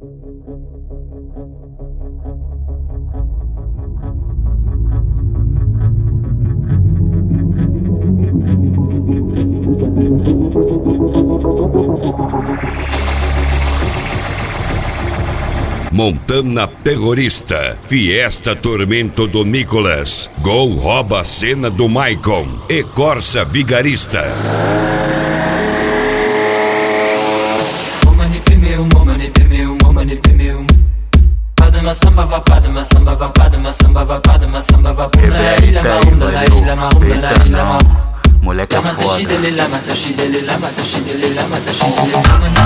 Montana Terrorista, Fiesta Tormento do Nicolas, Gol rouba a cena do Maicon e Corsa Vigarista. Padma samba va padma samba va padma samba va padma samba va punda la ila ma unda la ila ma unda la ila ma moleque é foda. Lama tashidele lama tashidele lama tashidele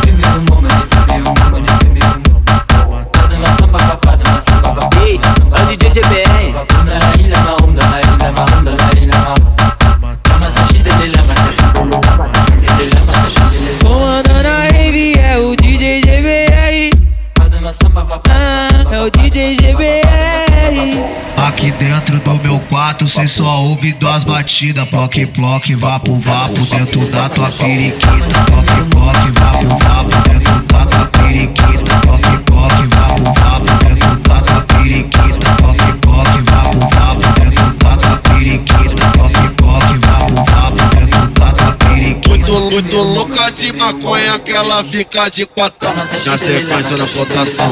padma samba va padma samba va ei, é o DJ GBR. punda la ila ma unda la ila ma unda la ila ma lama tashidele lama tashidele lama tashidele. Comandando a rave é o DJ GBR. Padma samba va padma É o DJ GBR. Aqui dentro do meu quarto cê só ouve duas batidas. Ploque, ploque, vapo, vapo dentro da tua periquita. Ploque, ploque, vapo, vapo dentro da tua periquita. Ploque, ploque, vapo, vapo dentro da tua periquita. Ploque, ploque, vapo, vapo dentro da tua periquita. Ploque, ploque, vapo, vapo dentro da tua periquita. Muito louca de maconha que ela fica de quatro. Na sequência da votação.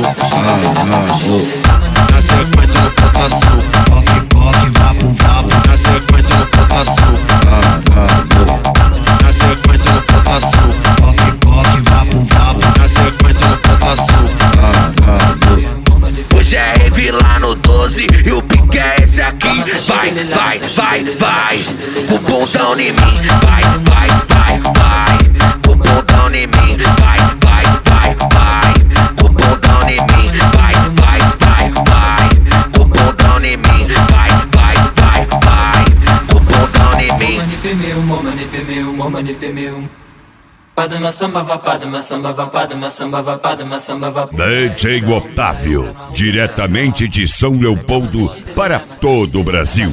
Na sequência da votação. Ploque, ploque, vapo, vapo. Na sequência da votação. Na sequência da votação. Ploque, ploque, vapo, vapo. Na sequência da votação. Hoje é rave lá no 12 e o pique é esse aqui. Vai, vai, vai, vai, com o bundão em mim. Vai, vai, vai, vai, com o bundão em mim. Vai, vai, vai, vai, com o bundão em mim. Vai, vai, vai, vai, com o bundão em mim. Vai, vai, vai, vai, com o bundão em mim. Padma samba va padma samba va padma samba va padma samba va. DJ Otávio, diretamente de São Leopoldo para todo o Brasil.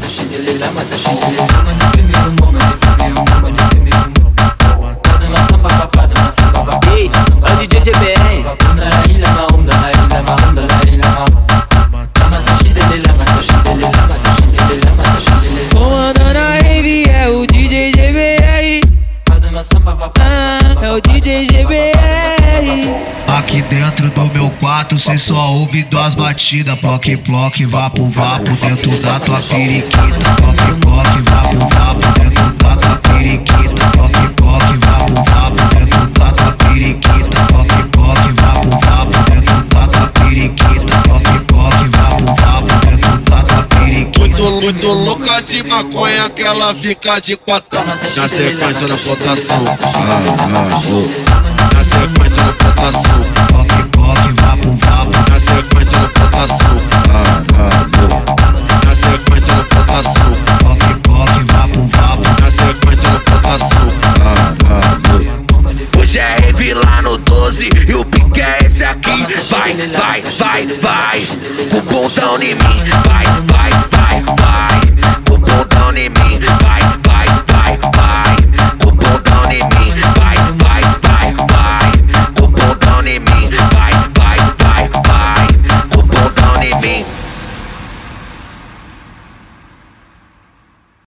Ei, é o DJ GBR. Comandando a rave é o DJ GBR. É o DJ GBR. Aqui dentro do meu quarto cê só ouve duas batidas. Ploque, ploque, vapo, vapo dentro da tua periquita. Ploque, ploque, vapo, vapo dentro da tua periquita. Ploque, ploque, vapo, vapo dentro da tua periquita. Ploque, ploque, vapo, vapo dentro da tua periquita. Ploque, ploque, vapo, vapo dentro da tua periquita. Muito louca de maconha que ela fica de quatro. Na sequência da votação. Na sequência da votação. Ploque, ploque, vapo, vapo. Na sequência da votação. Na sequência da votação. Ploque, ploque, vapo, vapo. Na sequência da votação. Hoje é rave lá no 12 e o pique é esse aqui. Vai, vai, vai, vai, com o bundão em mim. Vai, vai, vai, vai, com o bundão em mim. Vai, vai, vai, vai.